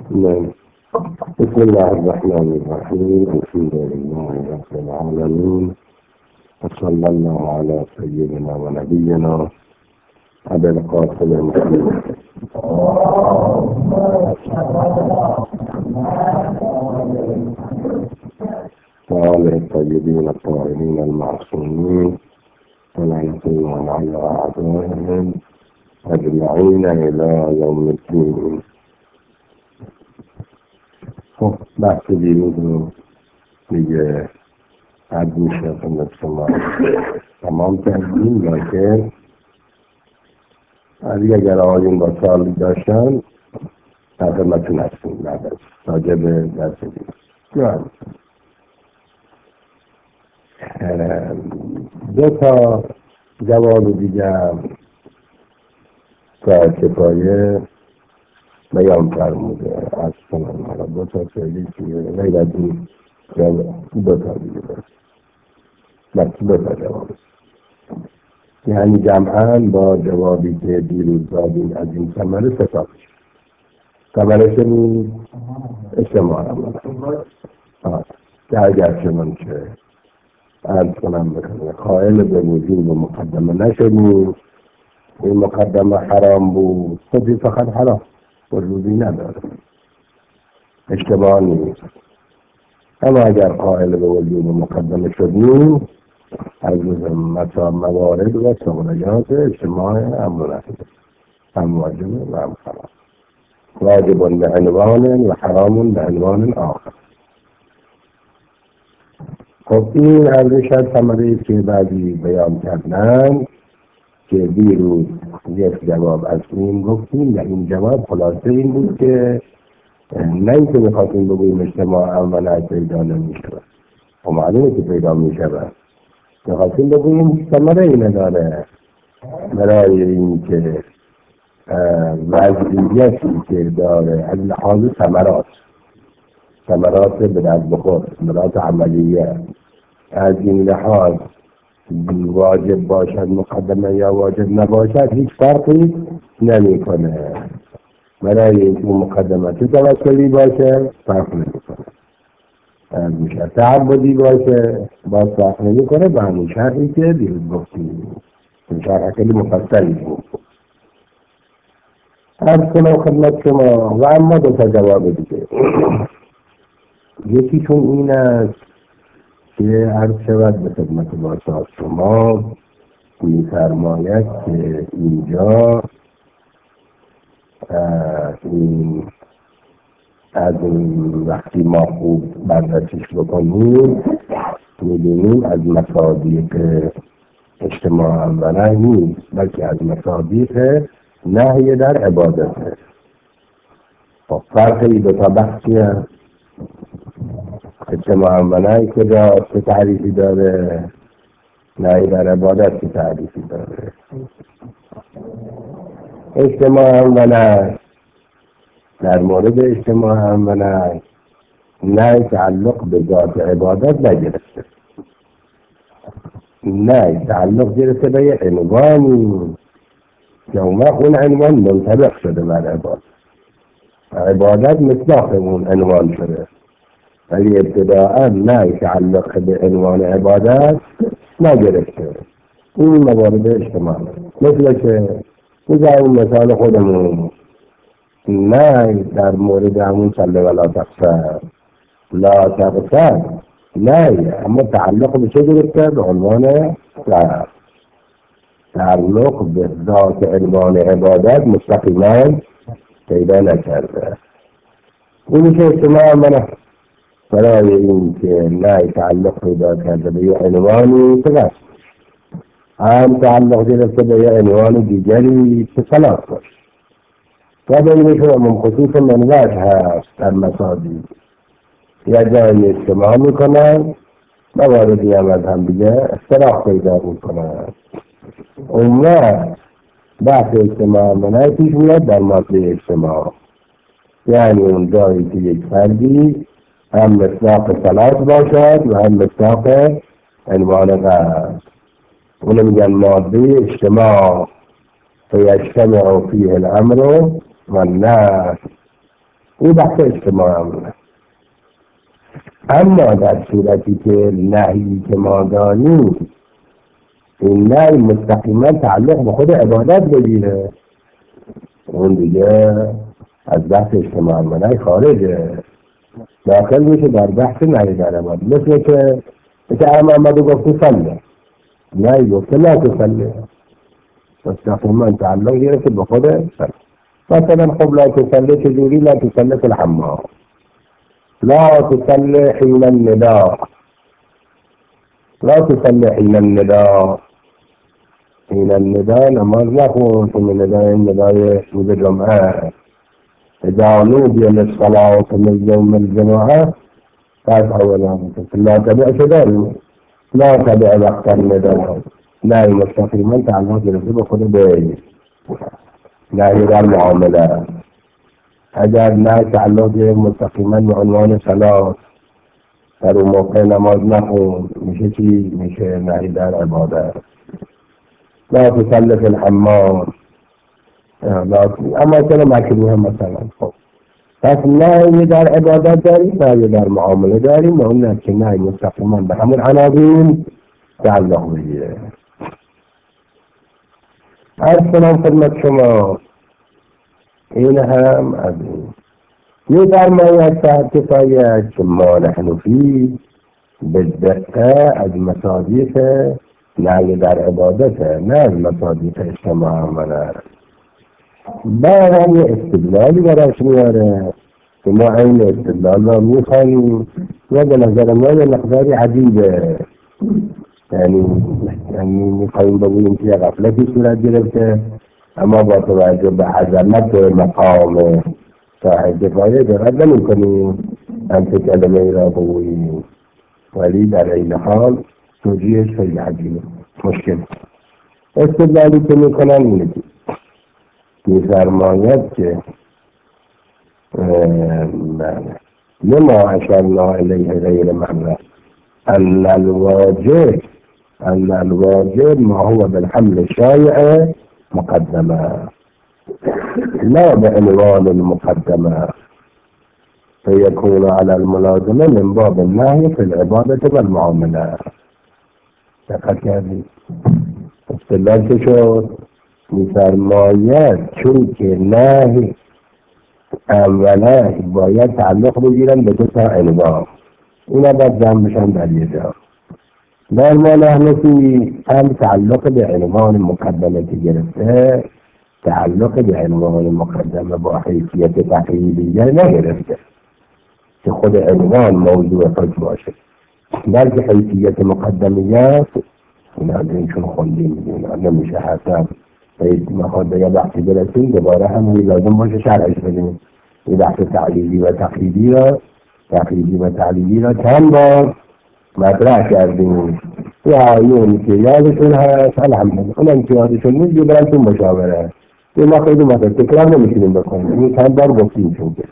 نعم. بسم الله الرحمن الرحيم. الحمد لله رب العالمين، وصلى الله على سيدنا ونبينا أبي القاسم محمد وآله الطيبين الطاهرين المعصومين، ولعنة الله على أعدائهم أجمعين إلى يوم الدين. خب بحث دیروز رو دیگه عرض میشه خدمت شما تمام کردیم، لکن اگر آقایون با سوالی داشتن در خدمتتون هستیم بعد از راجع به درس دیروز. دو تا جواب دیگه تا کفایه بیان فرموده از کنم. حالا دو تا سوالی که غیر از این دو تا دیگه بس دو تا جواب، یعنی جمعاً با جوابی که دیروز دادیم از این ثمره ستا ثمره شدید اجتماع که اگر چنان که عرض کنم بکنه قائل به وجود و مقدمه نشدیم، این مقدمه حرام بود، خودی فقط حرام وجودی نداره، اجتماع نیست. اما اگر قائل به وجود و مقدمه شدیم از موارد و سغلیات اجتماع امر هم واجب و هم حرام، واجب به عنوان و حرام به عنوان آخر. خب این ارزش از ثمره‌ای که بعضی بیان کردن که دیروز یک جواب از این گفتیم و این جواب خلاصه این بود که نه اینکه میخواستیم بگوییم اجتماع اولا پیدا نمیشود، و معلومه که پیدا میشود، میخواستیم بگوییم ثمره ای نداره برای این که وضعیتی که داره از لحاظ ثمرات به دست بخور، ثمرات عملیه، از این لحاظ واجب باشد مقدمه یا واجب نباشد هیچ فرقی نمیکنه. برای این مقدمه چه توسلی باشه فرق نمیکنه، میشه تعبدی باشه باز فرق نمیکنه به همون شرحی که دیروز گفتیم، این شرح خیلی مفصلی بود. عرض کنم خدمت شما و اما دو تا جواب دیگه. یکیشون این است که عرض شود به خدمت باشد شما می‌فرماید که اینجا این از این وقتی ما خوب بررسیش بکنیم می‌بینیم از مصادیق اجتماع اولا نیست، بلکه از مصادیق نهی در عبادته. خب فرقی دو تا بحثی هست. اجتماع اولا کجا چه تعریفی داره، نهی در عبادت چه تعریفی داره. اجتماع اولا در مورد اجتماع اولا نه تعلق به ذات عبادت نگرفته، نه تعلق گرفته به یه عنوانی که اون عنوان منطبق شده بر عبادت، عبادت مصداق اون عنوان شده، ولی ابتداء نه تعلق به عنوان عبادت نگرفته. این موارد اجتماع مثل که بزنیم مثال خودمون، نه در مورد همون صلی ولا تقصر لا تقصر نه، اما تعلق به چه گرفته؟ به عنوان تعلق به ذات عنوان عبادت مستقیما پیدا نکرده. این میشه اجتماع منه. برای این که نه تعلق پیدا کرده به یه عنوانی فقط، هم تعلق گرفته به یه عنوان دیگری که صلاح باشه و بینشون هم خصوص منوج هست در مصادیق، یا جایی اجتماع میکنن مواردی هم از هم دیگه اختلاف پیدا میکنن. اون بحث اجتماع منوج پیش میاد در ماده اجتماع، یعنی اون جایی که یک فردی هم مصداق صلاح باشد و هم مصداق عنوان غرض، اونو میگن ماده اجتماع فیجتمع فیه الامر و النهی. این بحث اجتماع هم. اما در صورتی که نهی که ما داریم این نهی مستقیما تعلق به خود عبادت بگیره، اون دیگه از بحث اجتماع منعی خارجه، داخل میشه در بحث نهی در عبادت. مثل که محمد گفت صلی، نهی گفته لا تصلی، مستقیما تعلق گرفته به خود صلی. مثلا خب لا تصلی چجوری؟ لا تصلی فی الحمام، لا تصلی حین النداء، لا تصلی حین النداء، حین النداء نماز نخون، حین ندای روز جمعه. اذا نودی للصلاة من یوم الجمعه فاسعوا الى ذکر الله. لا تبع شداریم، لا تبع وقت النداء، نهی مستقیما تعلق گرفته به خود به نهی در معامله. اگر نه تعلق مستقیما به عنوان صلات، در اون موقع نماز نخون، میشه چی؟ میشه نهی در عبادت. لا تصلی فی الحمام، اما چرا مکروه مثلا؟ خب پس نهی در عبادت داریم، نهی در معامله داریم، و اون است که نهی مستقیما به همون عناوین تعلق بگیره. عرض کنم خدمت شما این هم از این می‌فرماید صاحب کفایت که ما نحن فی بالدقه از مصادیق نهی در عبادت، نه از مصادیق اجتماع عمله. بعد هم یه استدلالی براش میاره که ما این استدلال را میخوانیم و به نظر ما یه مقداری عجیبه، یعنی میخواییم بگوییم که یه غفلتی صورت گرفته، اما با توجه به عظمت مقام صاحب کفایت جرأت نمی‌کنیم همچه کلمه ای را بگوییم، ولی در این حال توجیهش خیلی عجیبه، مشکل. استدلالی که میکنن اینه که می‌فرماید که لما اشرنا الیه غیر مره ان الواجب ما هو بالحمل الشایع مقدمه لا بعنوان المقدمه فيكون على الملازمه من باب النهي في العباده والمعامله. دقت کردید؟ استدلال چه شد؟ می‌فرماید چون که نهی اولا باید تعلق بگیرن به دو تا عنوان، اینا باید جمع بشن در یه جا. در ما نحنفی هم تعلق به عنوان مقدمه که گرفته، تعلق به عنوان مقدمه با حیثیت تقریبیه نگرفته که خود عنوان موضوع خود باشه، بلکه حیثیت مقدمیت اینا اینشون خوندیم، اینا نمیشه حسب میخواد به یه بحثی برسیم دوباره هم لازم باشه شرحش بدیم. این بحث تعلیلی و تقریبی را چند بار مطرح کردیم. یه آیون که یادشون هست الحمدلله، اونم که یادشون نیست یه برن تو مشاوره، یه ما خیلی مطرح تکرار نمیتونیم بکنیم، این چند بار گفتیم. چون که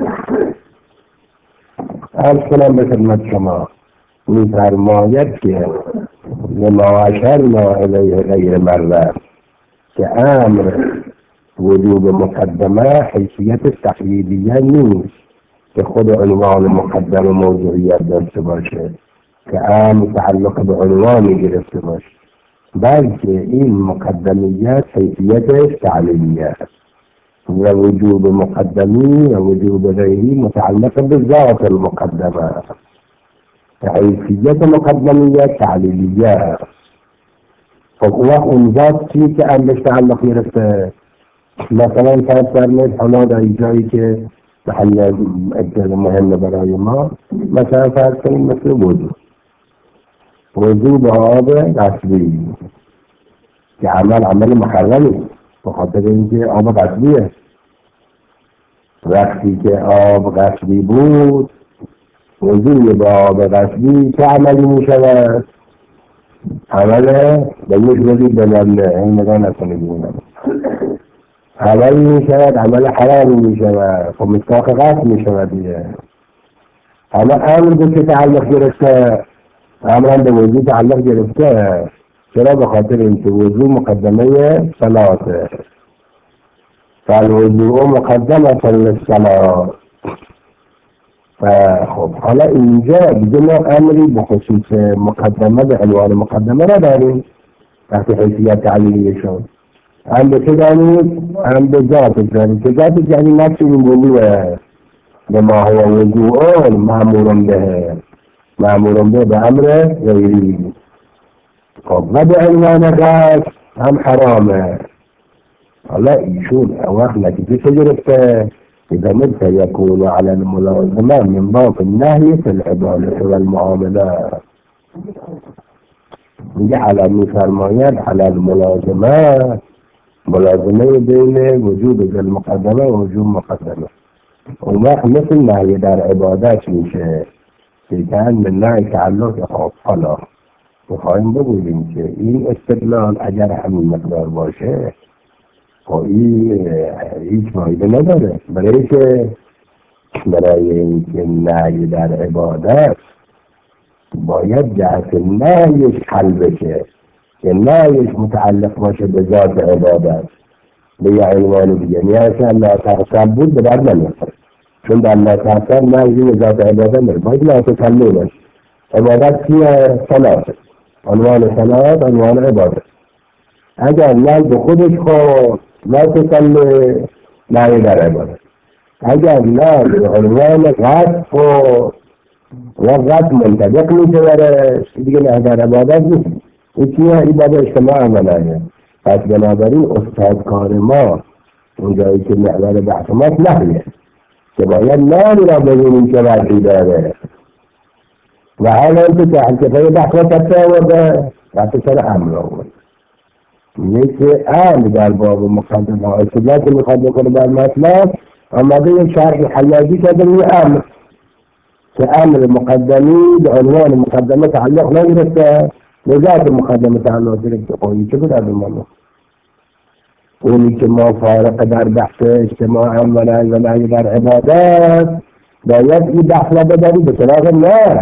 عرض کنم به خدمت شما می‌فرماید که لما اشرنا الیه غیر مره که امر وجوب مقدمه حیثیت تقلیدیه نیست که خود عنوان مقدمه موضوعیت داشته باشه، که امر تعلق به عنوانی گرفته باشه، بلکه این مقدمیت حیثیتش تعلیلیه است و وجوب مقدمی و وجوب غیری متعلق به ذات المقدمه، حیثیت مقدمیت تعلیلیه است. خب اون ذات چی که امرش تعلق گرفته؟ مثلا فرض فرمایید حالا در جایی که محل مهم برای ما، مثلا فرض کنیم مثل وضو به آب غسلی که عمل محرمی به خاطر اینکه آب غسلیه. وقتی که آب غسلی بود، وضوی به آب غسلی چه عملی می شود؟ عمله به یک وضوی بلنده، این نگاه نکنید، عمل می شود، عمل حرام می شود، خب مستاق غسل می شود دیگه. اما امر به که تعلق گرفته؟ امرم به وضو تعلق گرفته. چرا؟ به خاطر اینکه وضو مقدمه صلاته، فالوضوء مقدمه للصلاة، فخب حالا اینجا دیگه ما امری بخصوص مقدمه به عنوان مقدمه را داریم وقتی حیثیت تعلیلیشون هم به چه داریم؟ هم به ذاتش داریم که ذاتش یعنی نفس این بلوه به ما هو وضوعون معمورون به امر غیری. خب و به عنوان غصب هم حرامه. حالا ایشون وقت نتیجه چه گرفته؟ إذا ملت يكون على الملازمة من باب النهي في العبادة والمعاملات. على میفرماید على الملازمة ملازمه بین وجود المقدمه و وجود مقدمه. اون وقت مثل نهی در عبادت میشه که کن من نهی تعلق. خب حالا میخوایم بگوییم که این استدلال اگر همین مقدار باشه خب این هیچ فایده نداره، برای اینکه نهی در عبادت باید جهت نهیش حل بشه که نهیش متعلق باشه به ذات عبادت به یه عنوان دیگه. نیازه الله تقصد بود به درد نمیخوره، چون در الله تقصد نهی به ذات عبادت نمیخوره، باید لا تسلی باشه. عبادت چیه؟ صلات، عنوان صلات عنوان عبادت. اگر نهی به خودش خود لا تسلی نهی در عبادت، اگر نهی به عنوان غد خود و غد منطبق میشه برش دیگه نهی در عبادت نیست. این چیه؟ این باب اجتماع عملانه. پس بنابراین استادکار ما اونجایی که محور بحث ماست نهیه که باید نهی را ببینیم که وجهی داره و حالا اینکه که حلقه بحث ما کسی آورده وقتی سر امر آورده میگه که امر در باب مقدمه اصلا که میخواد بکنه بر مطلب آمده یک شرح حلاجی کرده روی امر که امر مقدمی به عنوان مقدمه تعلق نگرفته به ذات مقدمه تعلق گرفته. خب چه بود از ما اونی که ما فارق در بحث اجتماع و نهی در عبادت باید این بحث را بداریم به طرف نه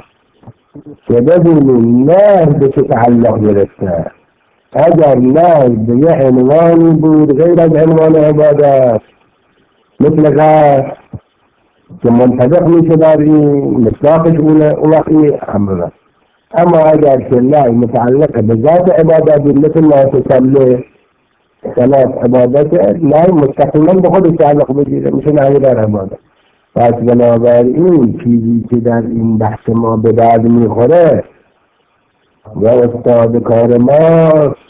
که ببینیم نه به چه تعلق گرفته. اگر نه به یه عنوانی بود غیر از عنوان عبادت مثل غیر که منطبق میشه در این مصداقش اون وقتی امر. اما اگر که نه متعلق به ذات عبادت مثل ما تسلی صلات عبادت نه مستقیما به خود تعلق بگیره میشه نهی در عبادت. پس بنابراین چیزی که در این بحث ما به درد میخوره و استاد کار ما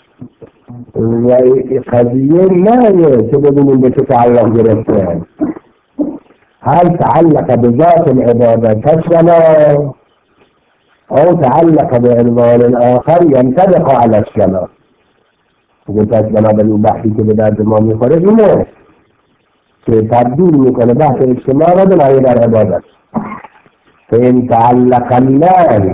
و قضیه نه که ببینیم به چه تعلق گرفته. هل تعلق به ذات العبادت الصلاة او تعلق به عنوان آخر ينطبق على الصلاة. پس بنابراین بحثی که به درد ما میخوره اینه که تبدیل میکنه بحث اجتماع را به نهی در عبادت. فإن تعلق النهي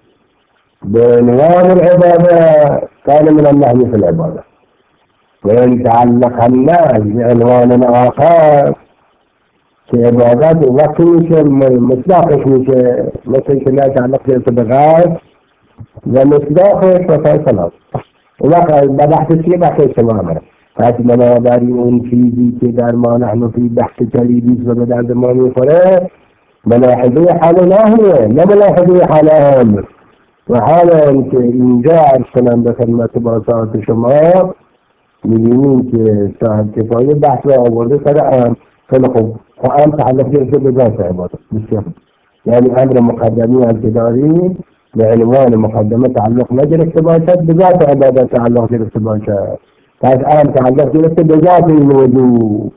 بعنوان العبادة كان من النهي في العبادة، وإن تعلق النهي بعنوان آخر که عبادت وقتی میشه مصداقش میشه مثل که نه تعلق گرفته به غیر و مصداقش وسائل صلاة وقت بحث چیه؟ بحث اجتماع مره. پس بنابراین اون چیزی که در ما نحن فی بحث کلیدی و به درد ما میخوره ملاحظه حال نهیه نه ملاحظه حال امر. و حالا که اینجا عرض کنم به خدمت با ساعت شما میبینیم که صاحب کفایه بحث را آورده سر امر. خیلی خوب و امر تعلق گرفته به ذات عبادت بسیار، یعنی امر مقدمی هم که داریم به عنوان مقدمه تعلق نگرفته باشد به ذات عبادت تعلق گرفته باشد. پس امر تعلق گرفته به ذات این موضوع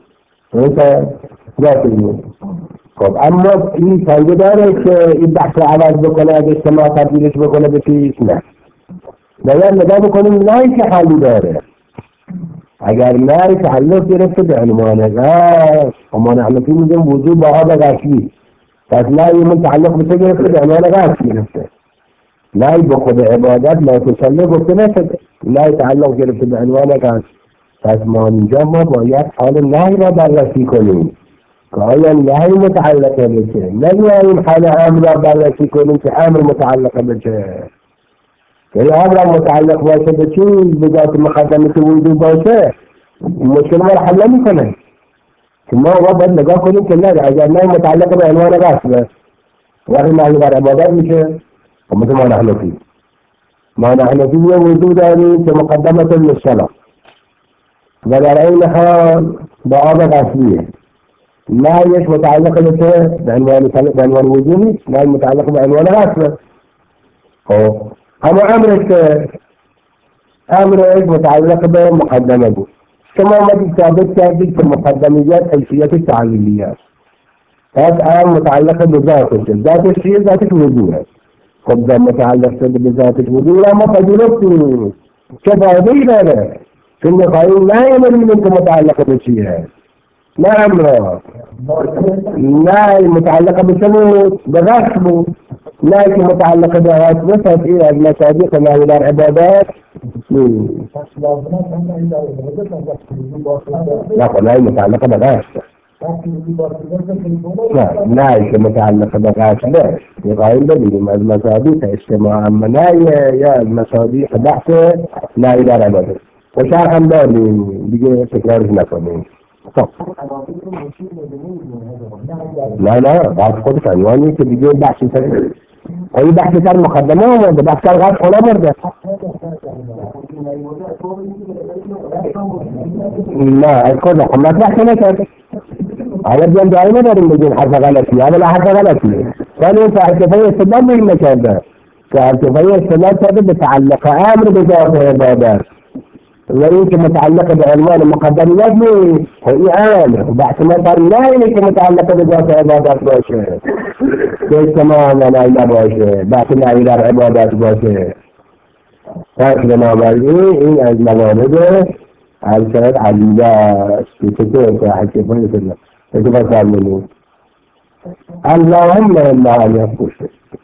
ذات این موضوع. خب اما این فایده داره که این بحث رو عوض بکنه از اجتماع تبدیلش بکنه به چیز نه باید نگاه بکنیم نه که حالی داره. اگر نه تعلق گرفته به عنوان غش و ما نحن فی میگیم وجود با آب غشی، پس نه من تعلق بشه گرفته به عنوان غش گرفته. نه به خود عبادت لا تسلی گفته نشده، نه تعلق گرفته به عنوان غش. پس ما اینجا باید حال نهی را بررسی کنیم که آیا نهی متعلقه بشه، نمیاییم حال امر را بررسی کنیم که امر متعلقه بشه. یعنی امر متعلق باشه به چیز به ذات مقدمه وجود باشه مشکل ما را حل نمیکنه. ثم هو بعد نگاه کنیم که نه اگر نه متعلق به عنوان غصبه وقتی معنی بر عبادت میشه خب مثل ما نحنفی یه وجود داریم که مقدمت للصلاة و در این حال با آب غصبیه نهیش متعلق به چه؟ به عنوان وجود نیست نه متعلق به عنوان غصبه خب اما امرش متعلق به مقدمه بود شما آمدید ثابت کردید که مقدمیت حیثیت تعلیلی است پس امر متعلق به ذاتش چیه؟ ذاتش وجود است خب در متعلق شده به ذاتش وجود اما پذیرفتیم چه فایده‌ای داره؟ چون می‌خواهیم نه می‌بینیم که متعلق به چیه نه امر نه متعلق به چه بود؟ به غصب بود نه که متعلق به غصب تفعیل از مصادیق نهی در عبادات نه متعلق به غصب نه که متعلق به غصب می‌خواهیم ببینیم از مصادیق اجتماع نه یا از مصادیق بحث نهی در عبادات و شرح هم داریم دیگه تکرارش نکنیم خب نه بعد خودش عنوانی که دیگه بحثی سر این بحثی سر مقدمه آمده بحث سر غصب خونه برده نه از کجا خب مطرح نکرده حالا بیان دعایی نداریم بگیم حرف غلطی اولا حرف غلطی ولی این فلسفه استدلال بگیم نکرده فلسفه استدلال کرده به تعلق امر به ذات عبادت و این که متعلق به عنوان مقدمیت نیست این امر بحث مثلا نه اینه که متعلق به ذات عبادت باشه به اجتماع نهی نباشه بحث نهی در عبادت باشه پس بنابراین این از موارد الشرط عدیده است که چطور حکیفه سنه اتفاق فرمونید اللهم الا ان یکوش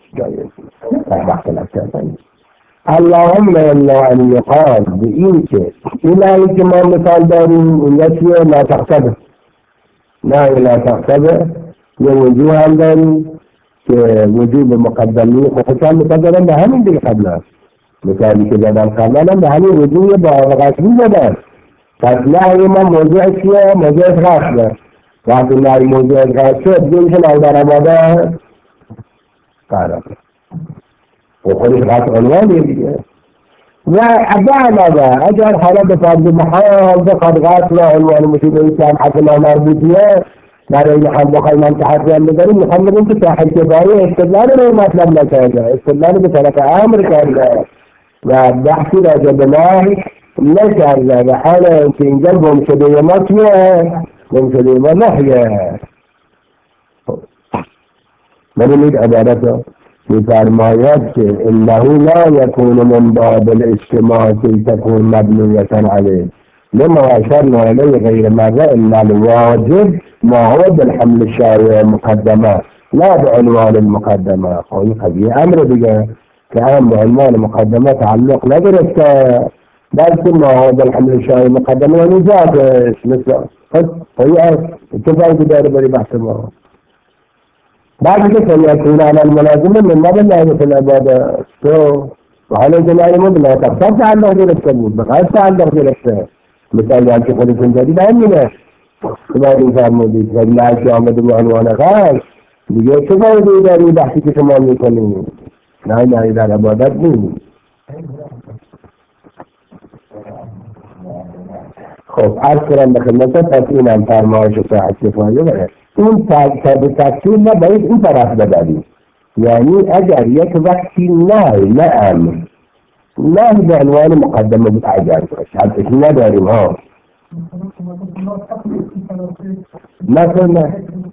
اللهم الا ان یقال به این که الهی که ما مثال داریم این یکیه لا تقصده لا تقصده یه وجود هم داریم که وجود مقدمی خودشان مثال دارم به همین دیگه قبل است مثالی که دادم قبلا هم به همین وجود با غصبی دادم پس نهی ما موضوع چیه؟ موضوع غصبه وقتی نهی موضوع غصب شد دیگه میشه نهی در عبادت قرار و خودش غصب عنوانیه دیگه و علاوه اگر حالا به فرض محال بخواد غصب را عنوان مشید اسلام حتی نامربوطیه برای این هم بخواهیم هم تحقیق هم بذاریم میخوام بگیم که صاحب کفایه استدلال رو مطلب نکرده استدلال به طرف امر کرده و بحثی راجع به نهی نکرده و حالا که اینجا گم شده ما چیه؟ گم شده ما نهیه ببینید عبارت رو می‌فرماید که انه لا یکون من باب الاجتماع کی تکون مبنیة علیه لما اشرنا علیه غیر مرة الا الواجب ما هو بالحمل الشارع مقدمه لا بعنوان المقدمه این قضیه امر دیگه که امر بعنوان مقدمه تعلق ندارد بلکه ما هو بالحمل الشارع مقدمه و نجاتش مثل اتفاقی داره بری بحث ما بعد که فلیکون علی الملازمه من باب نهی فی العبادات تو و حالا اینکه نهی ما لا تقصد تعلق گرفته بود بخواهد تعلق گرفته مثالی هم که خودتون دارید همینه که باید این فرمودید و نهی که آمده به عنوان غصب دیگه چه فایده‌ای داره این بحثی که شما میکنید نهی در عبادت نیست خب عرض کنم به خدمتت پس این هم فرمایش صاحب کفایه داره این تفصیل ما باید این طرف بداریم یعنی اگر یک وقتی نه امر نه به عنوان مقدمه بود اگر حدش نداریم ها مثلا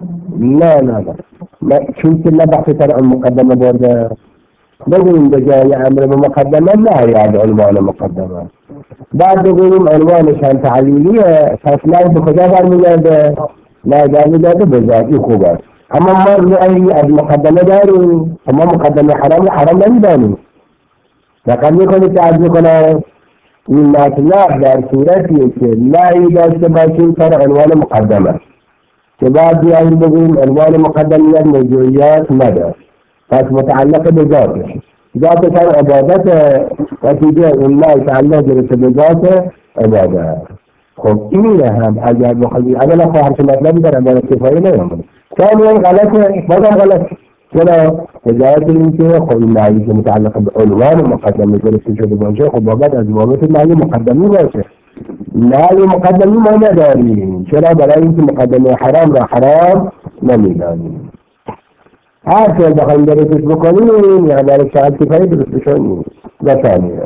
نه چون که نه بحث تر مقدمه برده بگویم به جای امر به مقدمه نه یاد عنوان مقدمه بعد بگویم عنوانش هم تعلیلیه پس نه به کجا برمیگرده نه برمیگرده به ذاتی خوب است اما ما از مقدمه داریم اما مقدمه حرام نمیدانیم لقد میکنید تعجب کنه این مطلب در صورتیه که نهی داشته باشیم سر عنوان مقدمه که بعد بیاییم بگویم عنوان مقدمیت موضوعیت نداره پس متعلق به ذاتش هم عبادت و دیگه اون نهی تعلق گرفته به ذات عبادت خب اینه هم اگر بخوایی اگر خواهر که مطلبی در عبارت کفایه نیامده ثانیاً غلطه بازم غلط چرا؟ هدایت این که خب این نهی که متعلق به عنوان مقدمه گرفته شده باشه خب باید از ضوابط نهی مقدمی باشه نهی مقدمی ما نداریم چرا؟ برای اینکه مقدمه حرام را حرام نمیدانیم هر چه بخوایم درستش بکنیم یا برای شاید کفایه درستش نیست و ثانیه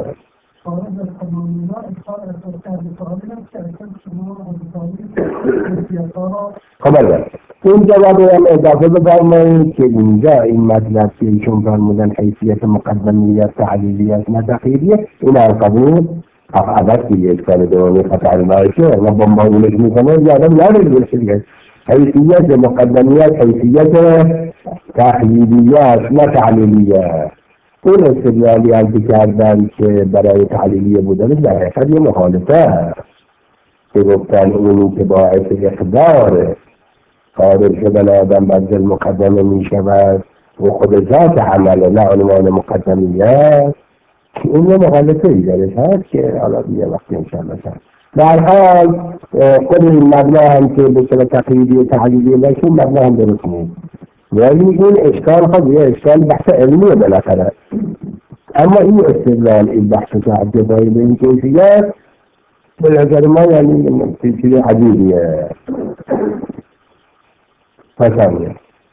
خب البته این جواب هم اضافه بفرمایید که اینجا این مطلب که ایشون فرمودن حیثیت مقدمیت تعلیلیت نه تخییریه این قبول عوض دیگه اشکال دومی خطر نایشه و بمبارونش میکنه یادم نداری بشه دیگه حیثیت مقدمیت حیثیت تحلیلیت نه تعلیلیت اون استدلالی هم که کردن که برای تعلیلیه بودنش در حقیقت یه مخالفه که گفتن اونی که باعث اقدار خارج شدن آدم بدل مقدمه می شود و خود ذات عمله نه عنوان مقدمیت این یه مخالفه ای درش هست که حالا یه وقتی انشاءالله شد در حال خود این مبنا هم که به صورت تقریبی و تعلیلی باشه مبنا هم درست نیست ولی این اشکال خود یه اشکال بحث علمیه بالاخره اما این استدلال این بحث صاحب جبایی به این کیفیت به نظر ما یعنی چیز عجیبیه فسانیه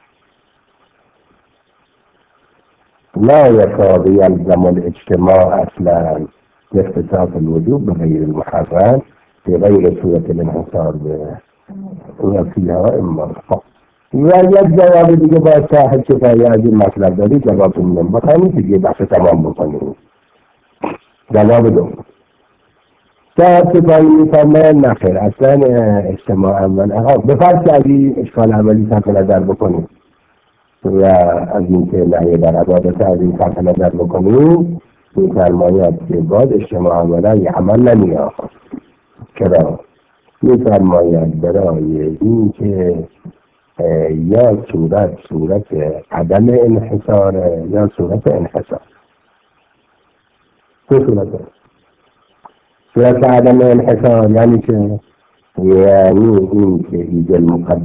لا يكاد يلزم الاجتماع اصلا لاختصاص الوجوب بغير المحرم في غير صورة الانحصار وفيها اما و یک جواب دیگه باید صاحب کفایه از این مطلب داری جواب میدم بخواهیم دیگه بحث تمام بکنیم جواب دو صاحب کفایه میفرمه نخیر اصلا اجتماع اول به فرض که از این اشکال اولی صرف نظر بکنیم و از این که نهی در عبادت از این صرف نظر بکنیم میفرماید که باز اجتماع اولا یه عمل نمیاد چرا؟ میفرماید برای این که یا صورت عدم انحصار یا صورت انحصار صورت عدم انحصار یعنی که یعنی این که ایجاد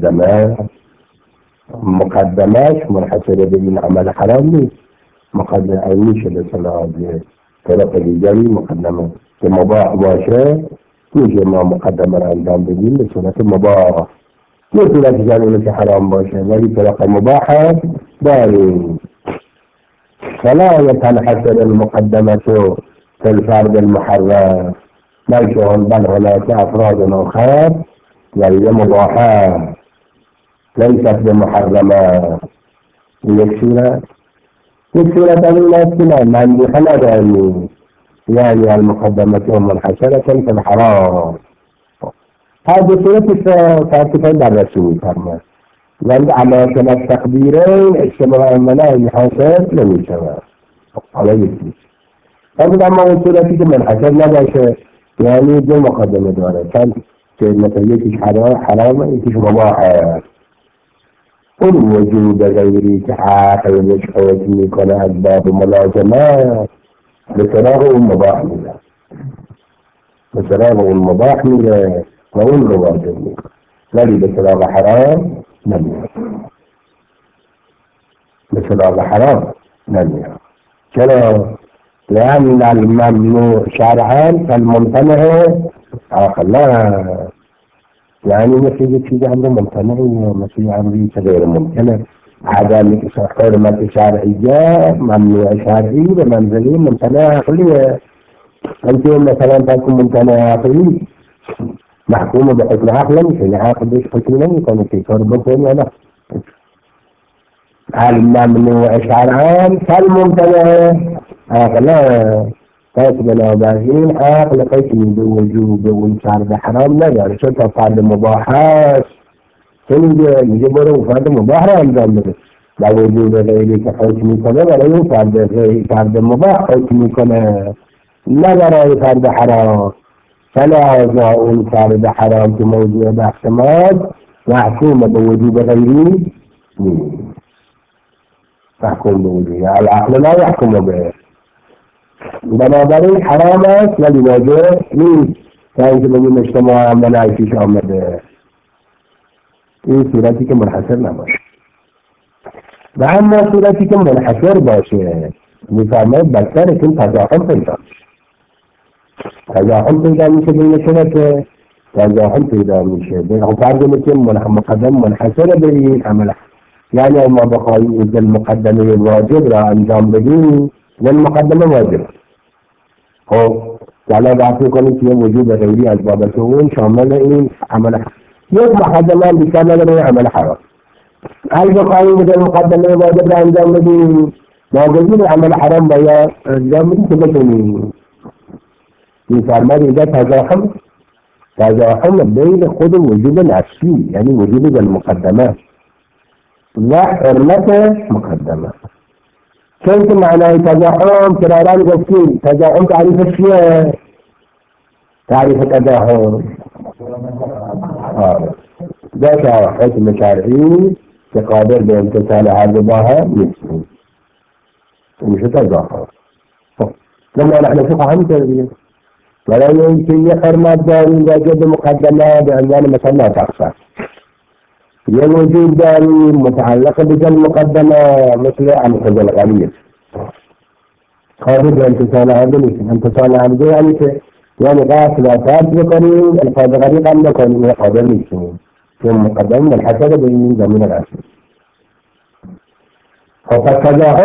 مقدمش منحصر به این عمل حرام نیست مقدمه میشه به صلاح طرف دیگری مقدمه که مباح باشه میشه ما مقدمه را انجام بدیم به صورت مباح یه صورت جانونه که حرام باشه ولی طرف مباح داریم فلا يتنحصر المقدمة في الفرد المحرم بل هناك أفراد آخر وهي مباحة ليست بمحرمة یک صورت الأولى مندوحة نداریم يعني المقدمة منحصرة في الحرام هذه صورة فاتفة بالرسول فرمان وعند أماكن التقديرين اجتماع المناهي حاصل لم يشوى على يكي فقد أما صورتي منحصر نباشه يعني دو مقدمة داره كان مثلا يكيش حرام يكيش مباحة الوجود غيري كحاق ويشحوك ميكون أسباب ملازمة بسراغ المباح منه بسراغ المباح منه وأول واجب منه ولی بسراغ حرام نمیاد بسراغ حرام نمیاد چرا؟ لأن الممنوع شرعا فالممتنع عقلا يعني مثل چیز امر ممتنعی مثل امری غیر ممتنع عدم حرمت شرعیه ممنوع شرعی به منزله ممتنع عقلیه انت مثلا تكون ممتنع عقلی محكوم بحكم عقل نمیشه عقل بهش حکم نمیکنه که کار بکنی یا نه الممنوع شرعا فالممتنع عقلا پس بنابراین عقل قسمی به وجوب اون فرد حرام نداره چون تا فرد مباح هست چه میگه برو فرد مباح را انجام بده و وجوب غیری که حکم میکنه برای اون فرد مباح حکم میکنه نه برای فرد حرام فلهذا اون فرد حرام که موضوع بحث ماد محکوم به وجوب غیری نیست محکوم به وجوب العقل لا يحكم به بنابراین حرام است ولی واجب نیست تا اینکه بگیم اجتماع عمل پیش آمده، این صورتی که منحصر نباشه. و اما صورتی که منحصر باشه میفرماید بدتر که تزاحم پیدا میشه. تزاحم پیدا میشه بین که تزاحم پیدا میشه بین فرض که مقدم منحصر به این عمل، یعنی ما بخواهیم این مقدمه واجب را انجام بدیم این مقدمه واجب. خب حالا بحث کنیم که وجود غیری از بابت اون شامل این عمل یک مقدمه بیشتر نداره عمل حرام. اگه بخواهیم این مقدمه واجب را انجام بدیم ناگزیر عمل حرام باید انجام بدیم که بکنیم. میفرماید اینجا تزاحم بین خود وجود نفسی یعنی وجود المقدمه و حرمت مقدمه. چون که معنای تزاحم کراران گفتیم تزاحم تعریف چیه؟ تعریف تزاحم داشت حکم شرعی که قادر به امتصال هر دو با هم نیستیم، میشه تزاحم. لما نحن فقه هم تربيه ولا يمكن يحرمت داري وجد مقدمة بعنوان مثلا لا تخفى الوجود داري متعلقة بجل مقدمة مثل أنقذ الغليل خارج انتصال عبده انتصال عبده يعني غاس لا تبقني القادر غريق أن يكون قادر ليسون ثم مقدم من حسد بين زمين الأسل فقد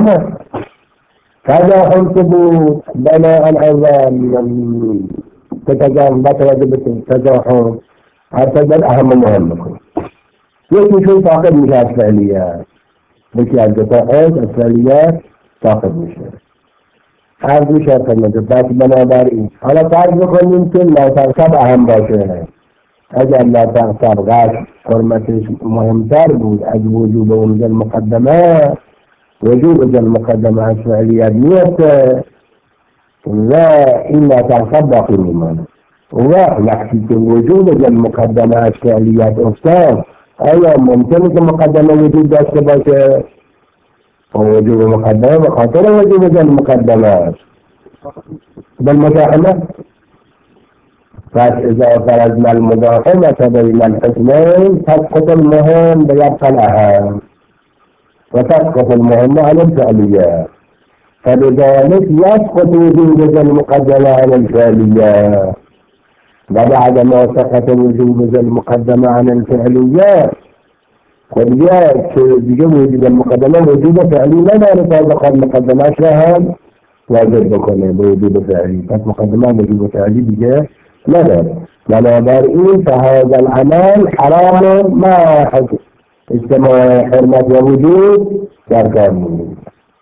تزاحم ثبوت بناء العظام تتجاوز بتواجب التزاحم هذا الأهم المهم. يمكن شيء تعقد مش الفعليات بكي الدفاعات الفعليات تعقد مش هذا مش المجبات بنابراء على تعرف كل يمكن لا تنصب أهم باشا أجل لا تنصب غاش حرمة مهمتر بود از وجود وجود المقدمات وجود المقدمات الفعليات لا إلا تنصب باقي الإيمان ويحكي وجود المقدمات الفعليات أستاذ أيضا ممكن المقدمة وجود داشته باشه ووجود المقدمة بخاطر وجود المقدمات بالمزاحمة فإذا فرضنا المزاحمة بين الحكمين تسقط المهم بيبقى الأهم وتسقط المهم على الفعليات فلذلك يسقط وجود المقدمة على الفعليات وبعد ما سقط وجود المقدمة عن الفعليات قد جاءت بوجود المقدمة وجود فعلي لا نطابق المقدمات لها واجب بكونه بوجود فعلي فالمقدمات وجود فعلي بجاء لا بارئين فهذا العمل حرام ما حكم اجتماع حرمة ووجود كاركان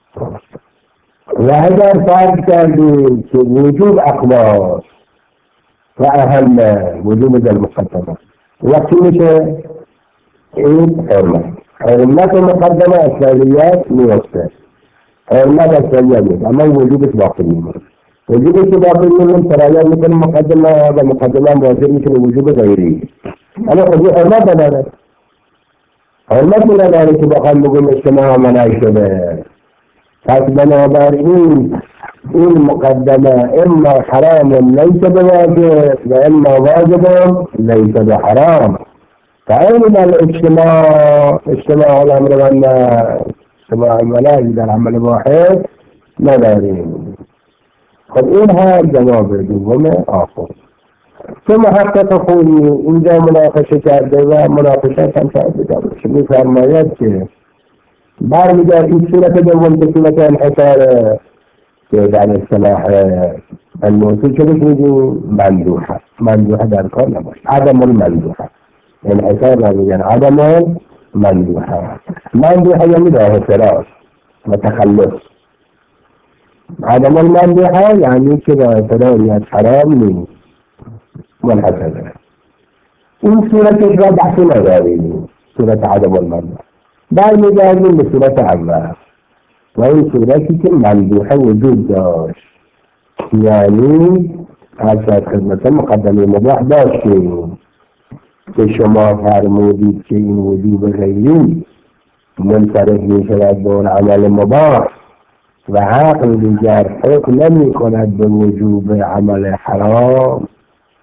وهذا فرق كان وجود أقواس وأهم وجود المقدمة وكلمة إيه حرمة المقدمة الفعليات موسى حرمة الفعليات أما وجود باقي وجود باقي من ترايا مثل المقدمة هذا المقدمة موجود مثل وجود غيري أنا أقول حرمة لا حرمة لا ذلك بقى نقول اجتماع منايشة فاسبنا بارئين إن مقدمة إما حرام ليس بواجب وإما واجب ليس بحرام فأين اجتماع الأمر وأن اجتماع الملاجئ العمل الواحد لا دارين قد إنها الجواب دوما آخر ثم حتى تقول إن جاء مناقشة كاردوا مناقشة كان شنو فرمايات بعد جاء في سورة دوم بسورة الحصار عن السلاح الموصول شو بيجي مندوحة دار كون عدم المندوحة الحصار يعني عدم المندوحة يعني له اعتراض وتخلص عدم المندوحة يعني كده اعتراض حرام والحسد إن سورة الرابعة سورة عدم المندوحة بعد مجازين بسورة عباس وهي سورة مندوحة وجود داش يعني عشان خدمة مقدمة مباح داشتين كشما فرمودید که این وجود غیری منصرف می شود به اون عمل مباح و عقل دیگر حکم نمی کند به وجوب عمل حرام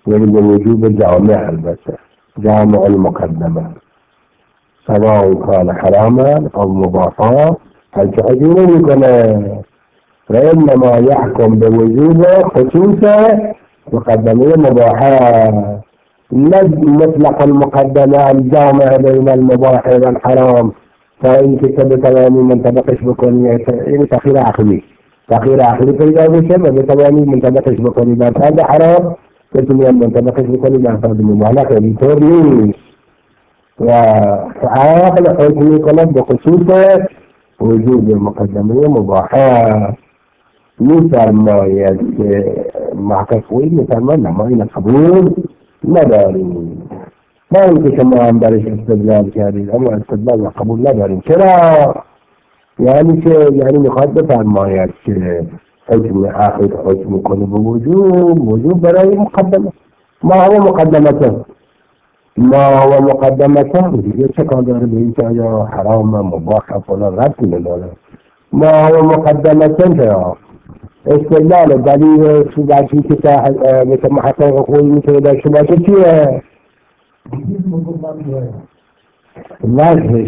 يعني بوجوب جامع البتة، جامع المقدمة سواء كان حراما أو مباحا التأجيل يكون، فإنما يحكم بوجوبه خصوصا مقدمية مباحة، مطلق المقدمة الجامع بين المباح والحرام. فإن كتب تواني من تبقش بكونية إن تخير عقلي فإذا بسبب تواني من تبقش بكونية هذا حرام، كتب من تبقش بكونية هذا مبالغ بتوريس وعاقل حكمي كلام بخصوص وجود المقدمية مباحة. مثل ما مع تفويض مثل ما قبول نداري، ما يمكن كما عندرش استدلال كامل، أما استدلال وقبول نداري كلا يعني مخالفة عن ما حكم آخر حكم يكون بوجوب براء مقدمة. ما هو مقدمته؟ يتكادر بإنت يا حرام مباح فلان غير من هذا. ما هو مقدمته يا استدلال الدليل بعد في كتاب مثل ما حصل أخوي مثل ذا شو ما تشيه واجهش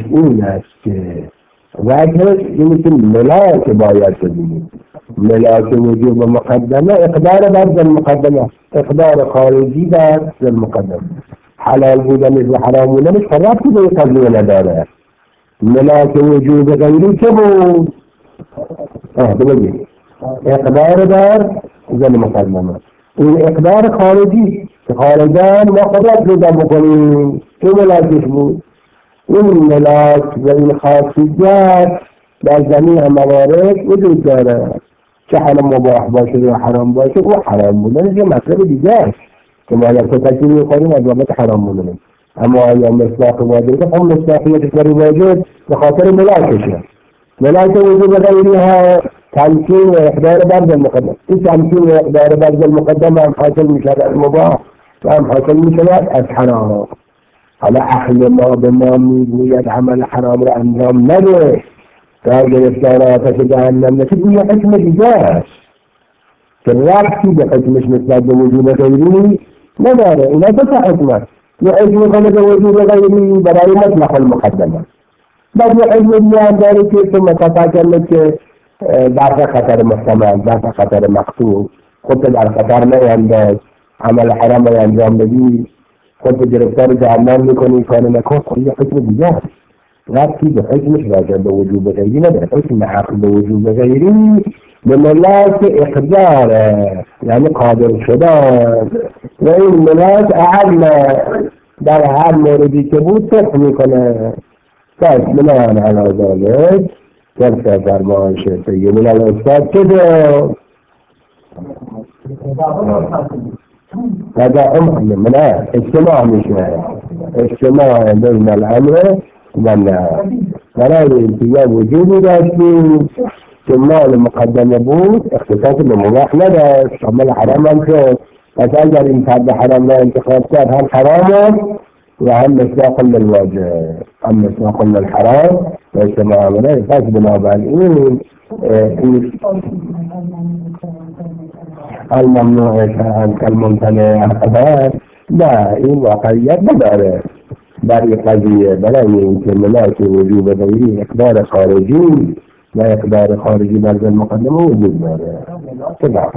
واجهش يمكن ملاك بايات الدين ملاك وجوب مقدمة إقدار بعد المقدمة، إقدار خارجي بعد المقدمة، حلال بودا مثل حرام بودا مش فرات كده يقضون داره. ملاك وجوب غيري كبو بلجي إقدار دار زي المقدمة، والإقدار خارجي خارجان وقدرت لدى بقلين كملاك يشبو، والملاك والخاصيات بجميع موارد وجود داره، كحرام مباح باشر وحرام باشر وحرام بودا نجي مسألة بجاش كما يرتكب يقولون أجوبة حرام بودا. أما يوم مصداق واجب هم مصداقية الواجب بخاطر الملاكشة ملاكة وجود غيرها تمكين وإحضار برد المقدمة، تمكين وإحضار برد المقدمة أم حاصل مشارع المباح وأم حاصل مشارع الحرام على أحل الله بمامي ويد عمل حرام رأنهم نبي تاجر السارات جهنم نسيب هي حكمة إجاز كالراكتي بحكمة مثل وجود غيره نظر إلا تسع حكمة يحكم خلق وجود غيره براي مطلق المقدمة بعد يحكم الله ذلك ثم تتكلم ضعف خطر محتمل ضعف خطر مقصود قلت على خطر ما ينداز عمل حرام ما ينجام به قلت جرفتار جهنم لكن كان لكم هي حكمة إجاز غابتي بحكمة راجع بوجوب غيرنا بحكمة عقل بوجوب غيري بملاك إقدار يعني قادر شدان وإن ملاك أعلى در هر موردی که بود تحمی کنه بناء على ذلك ترفع فرمان شيخي من الأستاذ كده هذا أمر من اجتماع مش اجتماع بين الأمر والنهي فلا الانتجاب وجودي لكن ثم المقدمة بود اختصاص بالمباح لدى عمل حرام انشاء فتأجر انتهاد حرام لا انتخابات هم حراما وهم مساق للواجب هم مساق للحرام واجتماع منه يفاس بنابالئين الممنوع كالممتنع أبدا لا إن واقعيات بدأ باري قضية بلا يمكن ملاك وجوب غيره إقدار خارجي لا إقدار خارجي بعد المقدمة وجود كذا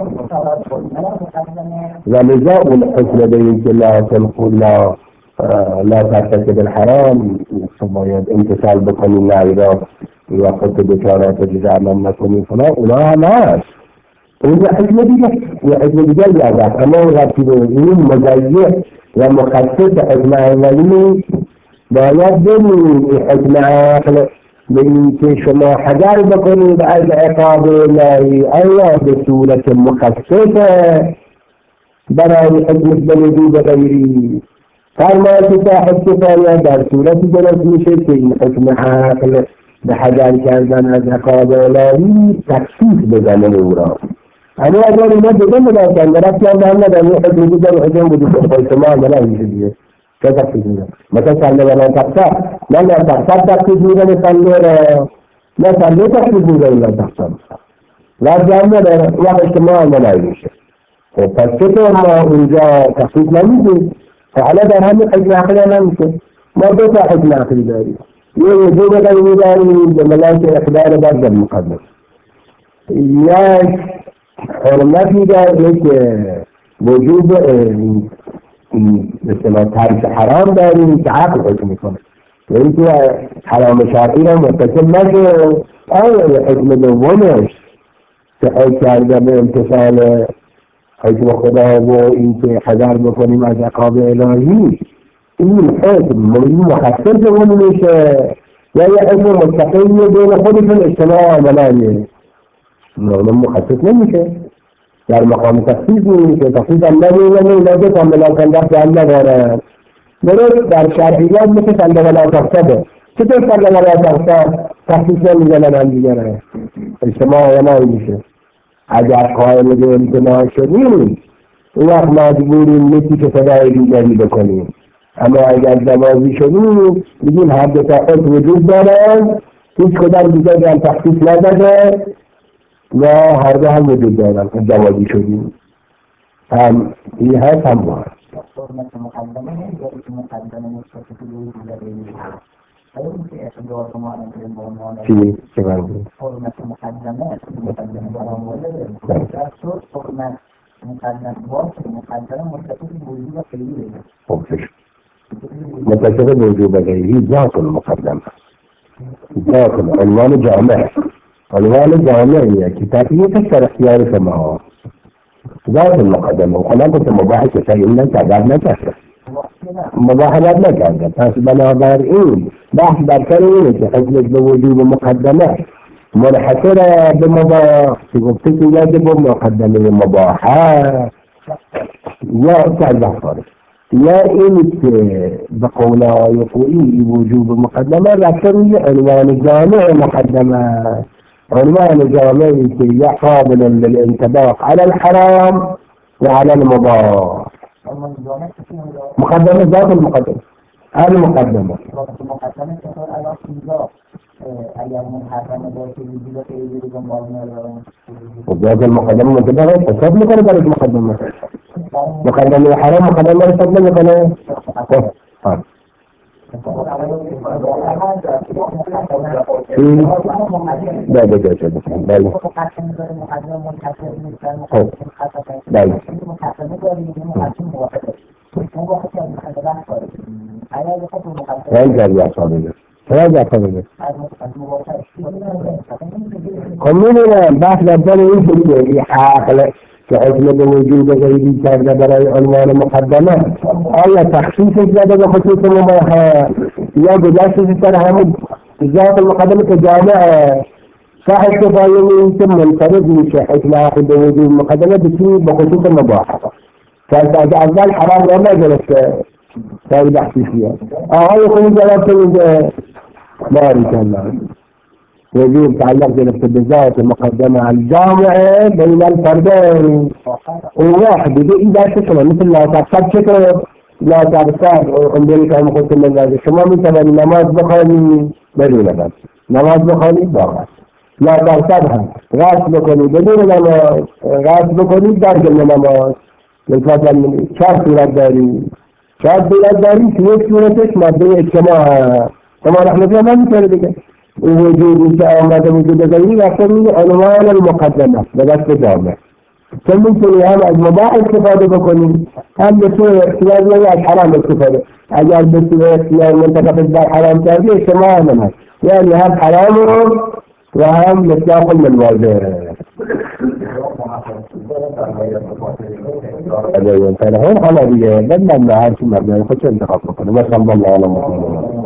ولذا الحكم بين لا تنقل لا ترتكب الحرام ثم امتثال بقانون الله إذا وقت بشارات الجزاء من نكون فلا ولا ناس وإذا حكمة دي جاء أما غاتبين مزايا ومخصص حكمة أولي باید بنید حکم عقل بنید که شما حذر بکنید از عقاب الهی آیا به صورت مخصصه برای حکمت بنید غیری فرمایش صاحب کفایه در صورتی درست میشه که این حکم عقل به حذر کردن از عقاب الهی تخصیص بزنه او را. اما اگر اینا بگم مداشتن درستی هم هم ندن یه حکم دیگر حکم بودید که شما ملا میشه دیگه مثلا صلى ولا تقصر لا تقصر تقصير صلى لا صلى تقصير إلا تقصر لا جامع لا اجتماع ولا شيء خب پس چطور ما اونجا تخصیص نمیدیم؟ حالا در همین حکم عقلی هم نمیشه. ما دو تا حکم عقلی داریم، یه وجوب غیبی داریم به ملاک اقدار بعد المقدم، یک حرمتی داریم که وجوب مثلا ترک حرام داریم که عقل حکم میکنه، یعنی که حرام شرعی را متصل نشه. آیا حکم دومش که حکم کرده به امتصال حکم خدا و این که حذر بکنیم از عقاب الهی، این حکم مخصص اون میشه یا یه حکم مستقلی بین خودشون اجتماع عملانیه؟ نه مخصص نمیشه، در مقام تخصیص نیست، تخصیص هم نمیده تا ملاکن دست هم ندارن. درست در شرعیات مثل سنده ولا تخصده، چطور سنده ولا تخصد تخصیص نمیزنن هم دیگره اجتماع عملانی میشه؟ اگر قائل به امتناع شدیم اون وقت مجبوریم یکی که صدای دیگری بکنیم، اما اگر جوازی شدیم میگیم هر دو تا حکم وجود دارن، هیچ کدام دیگری هم تخصیص نداده و هر دو هم وجود دارن، جوازی شدیم. هم این هست هم باید حرمت مقدمه نمیداری که مقدمه نسبت که روی دیگری این که اقدار ما نمیداریم به عنوان چه برمون؟ حرمت مقدمه برام وارده در صورت حرمت مقدمه متصل وجود غیری خب متصل وجود غیری ذات المقدمه، ذات عنوان جامع، عنوان جامعیه که تقییدش در اختیار شما ذات المقدمه. و خلا كنت مباح شيء نکرده مباحثات نکرده. پس بنابراین بحث در سر اینه که حکمش به وجود مقدمه منحصر به مباح که گفته که یجب مقدمه مباحه یا تعذر یا این که به قول آقای خویی وجوب مقدمه رفته روی عنوان جامع مقدمه، عنوان جامعی که یا قابل للانطباق على الحرام وعلى المباح. مقدمه ذات المقدمه المقدمه مقدمه چطور الان اینجا اگر محرمه باشه وجود غیری رو دنبال ندارم ذات المقدمه منطبقه حساب میکنه برای مقدمه حرام مقدمه حساب نمیکنه. بله بله میدونم بحث در این شدیده عقل که حکم به وجود غیری کرده برای عنوان مقدمه، آیا تخصیصش زده به خصوص مباحه یا گذاشتش سر همون ذات المقدمه که جامعه صاحب کفایه این که منفرد میشه حکم عقل به وجود مقدمه به خصوص مباحه که از اول حرام را نگرفته تایی بحثیه. آقای خونی جواب کنید باریکالله وجود تعلق گرفته بذات مقدمه الجامعه بین الفردين وواحد بيجي این درس شما مثل لا تقصد چطور لا تقصد اونجوری که خودتون بگذارید شما میتونید نماز بخوانید بدون بس، نماز بخوانید با بس، لا تقصد هم غسل بکنید بدون نماز، غسل بکنید در جمع نماز. مثلا چهار صورت دارید، چهار صورت دارید که یک صورتش ماده اجتماع شما رحمتی هم نمیتونه دیگه وجودی که آمده وجود غیری رفته روی عنوان المقدمه به دست جامعه. چون میتونی هم از مباح استفاده بکنی هم به سوی اختیار یا از حرام استفاده. اگر به سوی اختیار منتقف در حرام کردی اجتماع هم هست، یعنی هم حرام رو و هم مصداق من واضح حالا دیگه بدن هر چی مبنی خودش انتخاب بکنه. مثلا الله علم